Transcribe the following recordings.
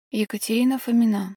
Екатерина Фомина.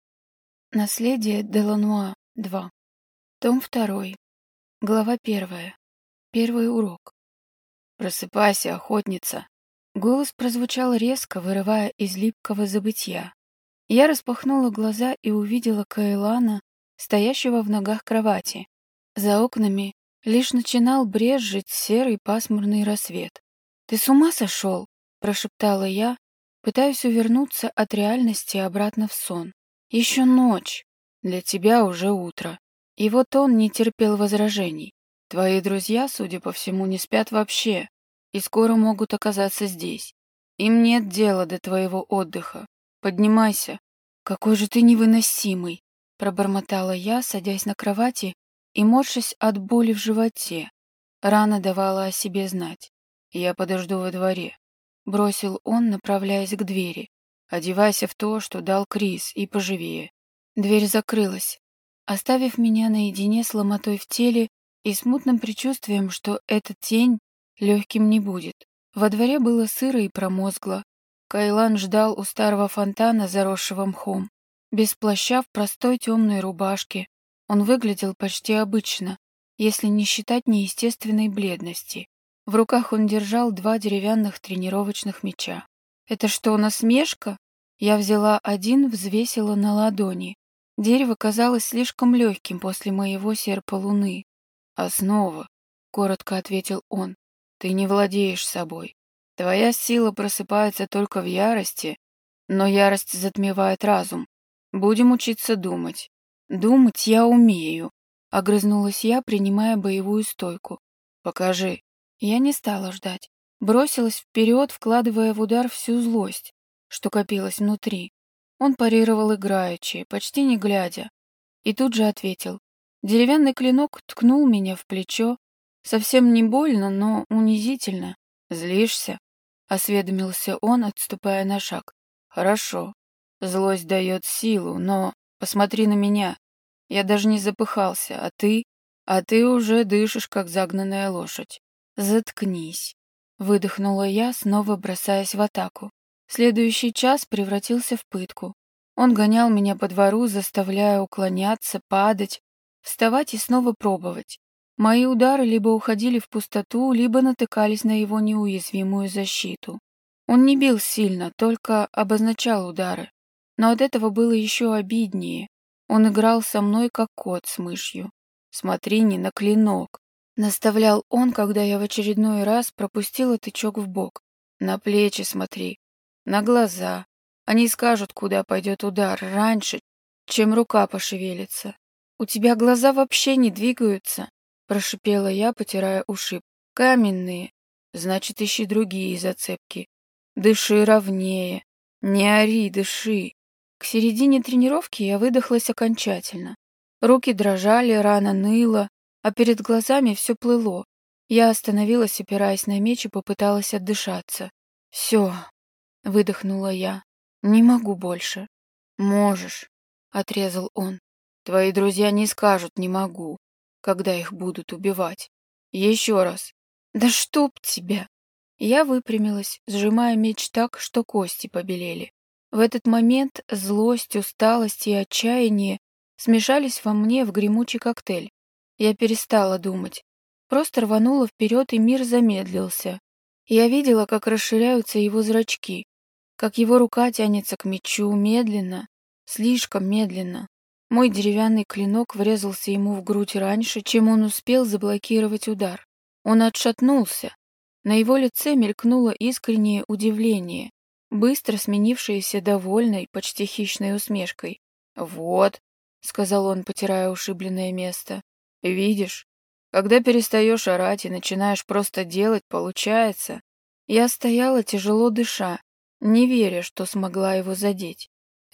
Наследие Делануа. 2. Том 2. Глава 1. Первый урок. «Просыпайся, охотница!» Голос прозвучал резко, вырывая из липкого забытья. Я распахнула глаза и увидела Каэлана, стоящего в ногах кровати. За окнами лишь начинал брезжить серый пасмурный рассвет. «Ты с ума сошел?» — прошептала я, пытаясь увернуться от реальности обратно в сон. «Еще ночь. Для тебя уже утро». И вот он не терпел возражений. «Твои друзья, судя по всему, не спят вообще и скоро могут оказаться здесь. Им нет дела до твоего отдыха. Поднимайся». «Какой же ты невыносимый!» — пробормотала я, садясь на кровати и морщась от боли в животе. Рана давала о себе знать. «Я подожду во дворе», — бросил он, направляясь к двери. «Одевайся в то, что дал Крис, и поживее». Дверь закрылась, оставив меня наедине с ломотой в теле и смутным предчувствием, что этот день легким не будет. Во дворе было сыро и промозгло. Каэлан ждал у старого фонтана, заросшего мхом. Без плаща, в простой темной рубашке. Он выглядел почти обычно, если не считать неестественной бледности. В руках он держал 2 деревянных тренировочных мяча. «Это что, насмешка?» Я взяла один, взвесила на ладони. Дерево казалось слишком легким после моего серпа луны. «Основа», — коротко ответил он, — «ты не владеешь собой. Твоя сила просыпается только в ярости, но ярость затмевает разум. Будем учиться думать». «Думать я умею», — огрызнулась я, принимая боевую стойку. «Покажи». Я не стала ждать. Бросилась вперед, вкладывая в удар всю злость, что копилась внутри. Он парировал играючи, почти не глядя, и тут же ответил. Деревянный клинок ткнул меня в плечо. Совсем не больно, но унизительно. «Злишься?» — осведомился он, отступая на шаг. «Хорошо. Злость дает силу, но посмотри на меня. Я даже не запыхался, а ты? А ты уже дышишь, как загнанная лошадь». «Заткнись», — выдохнула я, снова бросаясь в атаку. Следующий час превратился в пытку. Он гонял меня по двору, заставляя уклоняться, падать, вставать и снова пробовать. Мои удары либо уходили в пустоту, либо натыкались на его неуязвимую защиту. Он не бил сильно, только обозначал удары. Но от этого было еще обиднее. Он играл со мной, как кот с мышью. «Смотри не на клинок», — наставлял он, когда я в очередной раз пропустила тычок в бок. «На плечи смотри, на глаза. Они скажут, куда пойдет удар, раньше, чем рука пошевелится». «У тебя глаза вообще не двигаются», — прошипела я, потирая ушиб. «Каменные. Значит, ищи другие зацепки. Дыши ровнее. Не ори, дыши». К середине тренировки я выдохлась окончательно. Руки дрожали, рана ныла, а перед глазами все плыло. Я остановилась, опираясь на меч, и попыталась отдышаться. «Все», — выдохнула я. «Не могу больше». «Можешь», — отрезал он. «Твои друзья не скажут «не могу», когда их будут убивать. Еще раз». «Да чтоб тебя!» Я выпрямилась, сжимая меч так, что кости побелели. В этот момент злость, усталость и отчаяние смешались во мне в гремучий коктейль. Я перестала думать. Просто рванула вперед, и мир замедлился. Я видела, как расширяются его зрачки, как его рука тянется к мечу медленно, слишком медленно. Мой деревянный клинок врезался ему в грудь раньше, чем он успел заблокировать удар. Он отшатнулся. На его лице мелькнуло искреннее удивление, быстро сменившееся довольной, почти хищной усмешкой. «Вот», — сказал он, потирая ушибленное место, — «видишь, когда перестаешь орать и начинаешь просто делать, получается». Я стояла, тяжело дыша, не веря, что смогла его задеть.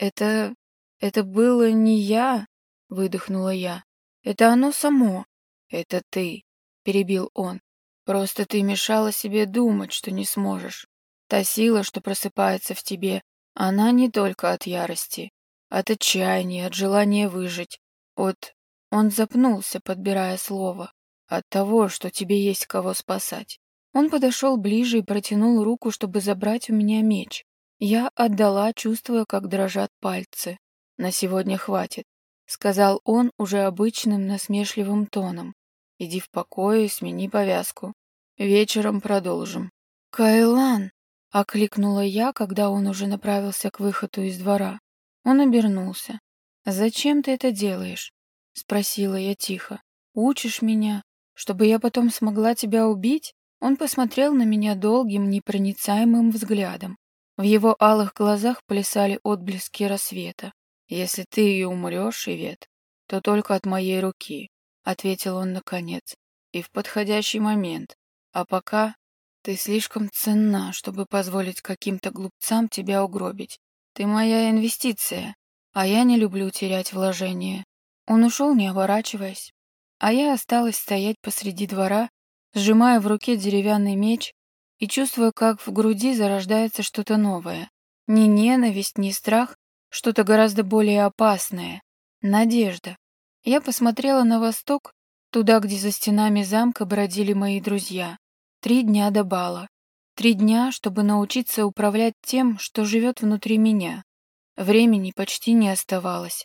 «Это было не я», — выдохнула я. «Это оно само». «Это ты», — перебил он. «Просто ты мешала себе думать, что не сможешь. Та сила, что просыпается в тебе, она не только от ярости, от отчаяния, от желания выжить, от...» Он запнулся, подбирая слово. «От того, что тебе есть кого спасать». Он подошел ближе и протянул руку, чтобы забрать у меня меч. Я отдала, чувствуя, как дрожат пальцы. «На сегодня хватит», — сказал он уже обычным насмешливым тоном. «Иди в покой и смени повязку. Вечером продолжим». «Кайлан!» — окликнула я, когда он уже направился к выходу из двора. Он обернулся. «Зачем ты это делаешь?» — спросила я тихо. «Учишь меня, чтобы я потом смогла тебя убить?» Он посмотрел на меня долгим, непроницаемым взглядом. В его алых глазах плясали отблески рассвета. «Если ты и умрешь, Ивет, то только от моей руки», — ответил он наконец, — «и в подходящий момент. А пока ты слишком ценна, чтобы позволить каким-то глупцам тебя угробить. Ты моя инвестиция, а я не люблю терять вложения». Он ушел, не оборачиваясь, а я осталась стоять посреди двора, сжимая в руке деревянный меч и чувствуя, как в груди зарождается что-то новое. Не ненависть, не страх, что-то гораздо более опасное. Надежда. Я посмотрела на восток, туда, где за стенами замка бродили мои друзья. 3 дня до бала. 3 дня, чтобы научиться управлять тем, что живет внутри меня. Времени почти не оставалось.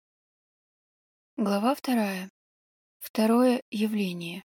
Глава 2. Второе явление.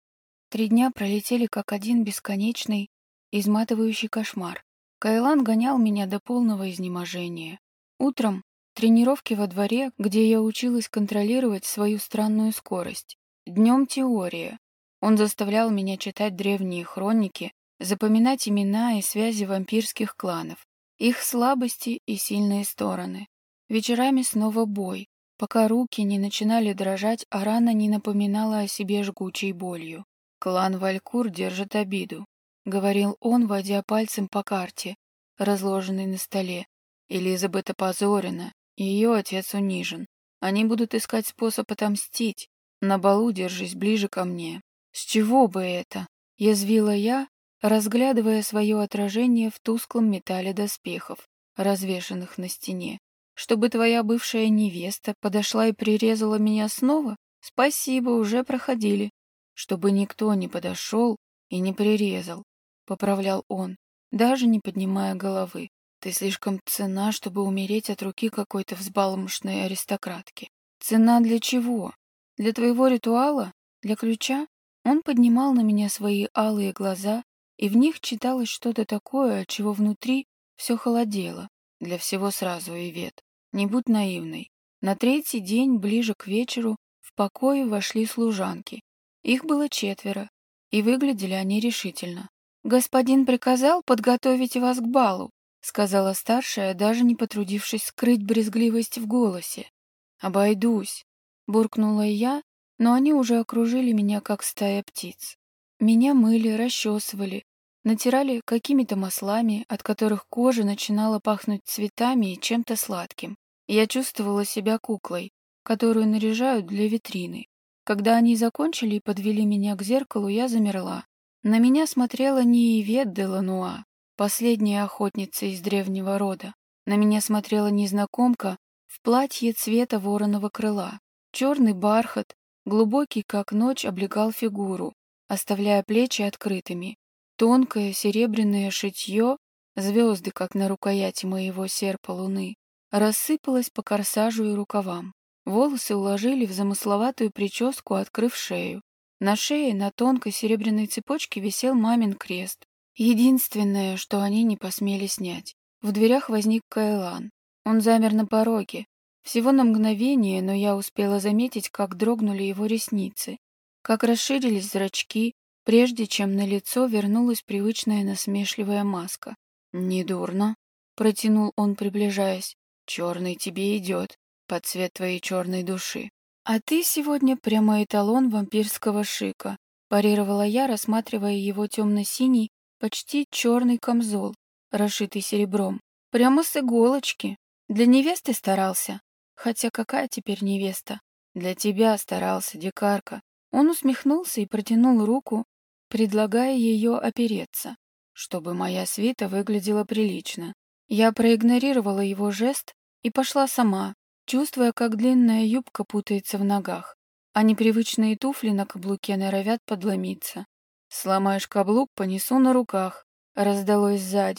3 дня пролетели как один бесконечный, изматывающий кошмар. Кайлан гонял меня до полного изнеможения. Утром тренировки во дворе, где я училась контролировать свою странную скорость. Днем теория. Он заставлял меня читать древние хроники, запоминать имена и связи вампирских кланов, их слабости и сильные стороны. Вечерами снова бой, пока руки не начинали дрожать, а рана не напоминала о себе жгучей болью. «Клан Валькур держит обиду», — говорил он, водя пальцем по карте, разложенной на столе. «Элизабет опозорена, ее отец унижен. Они будут искать способ отомстить. На балу держись ближе ко мне». «С чего бы это?» — язвила я, разглядывая свое отражение в тусклом металле доспехов, развешанных на стене. «Чтобы твоя бывшая невеста подошла и прирезала меня снова? Спасибо, уже проходили». «Чтобы никто не подошел и не прирезал», — поправлял он, даже не поднимая головы. «Ты слишком ценна, чтобы умереть от руки какой-то взбалмошной аристократки». «Цена для чего? Для твоего ритуала? Для ключа?» Он поднимал на меня свои алые глаза, и в них читалось что-то такое, от чего внутри все холодело. «Для всего сразу, Ивет. Не будь наивной». На 3-й день, ближе к вечеру, в покое вошли служанки. Их было 4, и выглядели они решительно. «Господин приказал подготовить вас к балу», — сказала старшая, даже не потрудившись скрыть брезгливость в голосе. «Обойдусь», — буркнула я, но они уже окружили меня, как стая птиц. Меня мыли, расчесывали, натирали какими-то маслами, от которых кожа начинала пахнуть цветами и чем-то сладким. Я чувствовала себя куклой, которую наряжают для витрины. Когда они закончили и подвели меня к зеркалу, я замерла. На меня смотрела не Ивет де Лануа, последняя охотница из древнего рода. На меня смотрела незнакомка в платье цвета вороного крыла. Черный бархат, глубокий как ночь, облегал фигуру, оставляя плечи открытыми. Тонкое серебряное шитье, звезды, как на рукояти моего серпа луны, рассыпалось по корсажу и рукавам. Волосы уложили в замысловатую прическу, открыв шею. На шее на тонкой серебряной цепочке висел мамин крест. Единственное, что они не посмели снять. В дверях возник Кайлан. Он замер на пороге. Всего на мгновение, но я успела заметить, как дрогнули его ресницы, как расширились зрачки, прежде чем на лицо вернулась привычная насмешливая маска. «Недурно», — протянул он, приближаясь. «Черный тебе идет, под цвет твоей черной души». «А ты сегодня прямо эталон вампирского шика», — парировала я, рассматривая его темно-синий, почти черный камзол, расшитый серебром. «Прямо с иголочки. Для невесты старался?» «Хотя какая теперь невеста?» «Для тебя старался, дикарка». Он усмехнулся и протянул руку, предлагая ее опереться, чтобы моя свита выглядела прилично. Я проигнорировала его жест и пошла сама, чувствуя, как длинная юбка путается в ногах, а непривычные туфли на каблуке норовят подломиться. «Сломаешь каблук, понесу на руках», — раздалось сзади.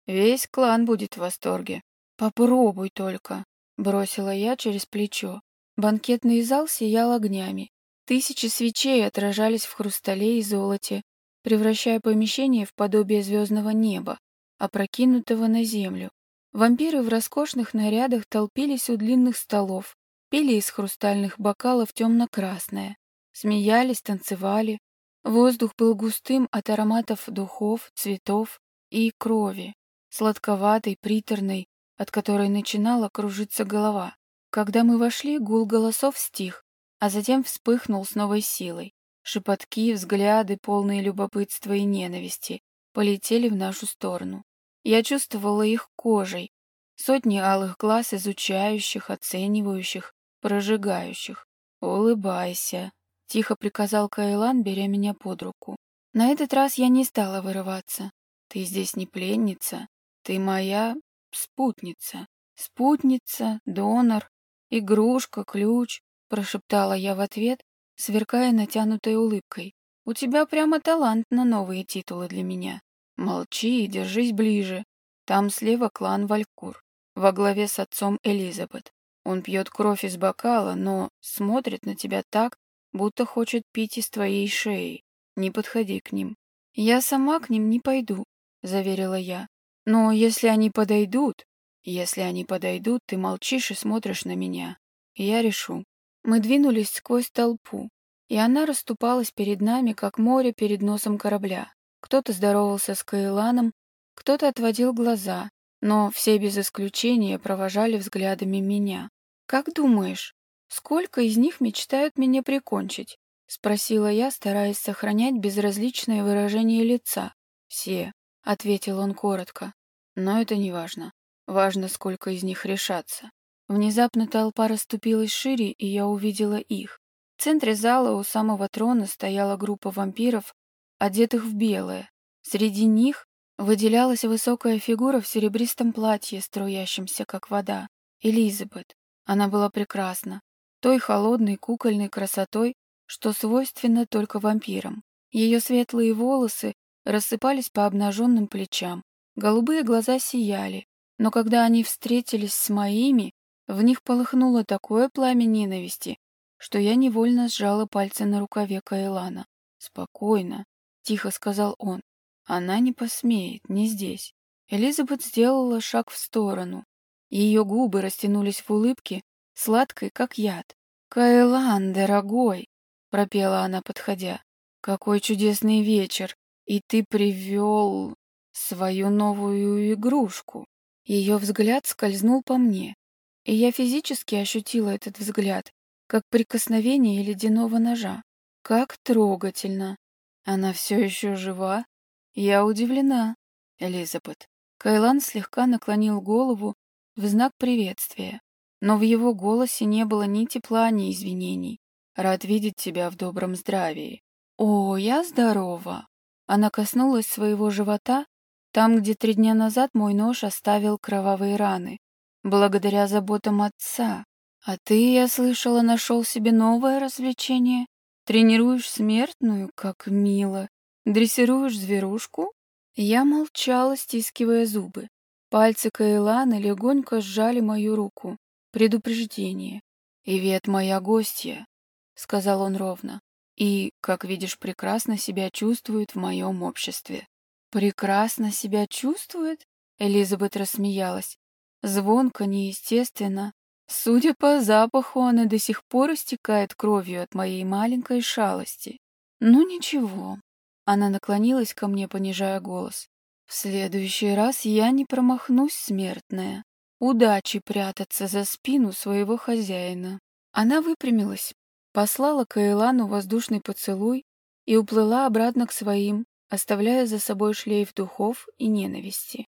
Весь клан будет в восторге. Попробуй только, бросила я через плечо. Банкетный зал сиял огнями. Тысячи свечей отражались в хрустале и золоте, превращая помещение в подобие звездного неба, опрокинутого на землю. Вампиры в роскошных нарядах толпились у длинных столов, пили из хрустальных бокалов темно-красное, смеялись, танцевали. Воздух был густым от ароматов духов, цветов и крови, сладковатой, приторной, от которой начинала кружиться голова. Когда мы вошли, гул голосов стих, а затем вспыхнул с новой силой. Шепотки, взгляды, полные любопытства и ненависти, полетели в нашу сторону. Я чувствовала их кожей. Сотни алых глаз, изучающих, оценивающих, прожигающих. «Улыбайся», — тихо приказал Каэлан, беря меня под руку. На этот раз я не стала вырываться. «Ты здесь не пленница, ты моя спутница. Спутница, донор, игрушка, ключ», — прошептала я в ответ, сверкая натянутой улыбкой. «У тебя прямо талант на новые титулы для меня. Молчи и держись ближе. Там слева клан Валькур, во главе с отцом Элизабет. Он пьет кровь из бокала, но смотрит на тебя так, будто хочет пить из твоей шеи. Не подходи к ним». «Я сама к ним не пойду», — заверила я. «Но если они подойдут, ты молчишь и смотришь на меня. И я решу». Мы двинулись сквозь толпу, и она расступалась перед нами, как море перед носом корабля. Кто-то здоровался с Каэланом, кто-то отводил глаза, но все без исключения провожали взглядами меня. «Как думаешь, сколько из них мечтают меня прикончить?» — спросила я, стараясь сохранять безразличное выражение лица. «Все», — ответил он коротко. «Но это не важно. Важно, сколько из них решатся». Внезапно толпа расступилась шире, и я увидела их. В центре зала у самого трона стояла группа вампиров, одетых в белое. Среди них выделялась высокая фигура в серебристом платье, струящемся, как вода. Элизабет. Она была прекрасна. Той холодной кукольной красотой, что свойственно только вампирам. Ее светлые волосы рассыпались по обнаженным плечам. Голубые глаза сияли, но когда они встретились с моими, в них полыхнуло такое пламя ненависти, что я невольно сжала пальцы на рукаве Каэлана. «Спокойно», — тихо сказал он. «Она не посмеет, не здесь». Элизабет сделала шаг в сторону. Ее губы растянулись в улыбке, сладкой, как яд. «Каэлан, дорогой», — пропела она, подходя, — «какой чудесный вечер, и ты привел свою новую игрушку». Ее взгляд скользнул по мне, и я физически ощутила этот взгляд, как прикосновение ледяного ножа. Как трогательно. Она все еще жива? Я удивлена, Элизабет. Кайлан слегка наклонил голову в знак приветствия, но в его голосе не было ни тепла, ни извинений. Рад видеть тебя в добром здравии. О, я здорова. Она коснулась своего живота, там, где 3 дня назад мой нож оставил кровавые раны. Благодаря заботам отца. А ты, я слышала, нашел себе новое развлечение? Тренируешь смертную, как мило. Дрессируешь зверушку? Я молчала, стискивая зубы. Пальцы Каэлана легонько сжали мою руку. Предупреждение. «Ивет моя гостья», — сказал он ровно. «И, как видишь, прекрасно себя чувствует в моем обществе». «Прекрасно себя чувствует?» — Элизабет рассмеялась. Звонко, неестественно. Судя по запаху, она до сих пор истекает кровью от моей маленькой шалости. Ну ничего. Она наклонилась ко мне, понижая голос. В следующий раз я не промахнусь, смертная. Удачи прятаться за спину своего хозяина. Она выпрямилась, послала Каэлану воздушный поцелуй и уплыла обратно к своим, оставляя за собой шлейф духов и ненависти.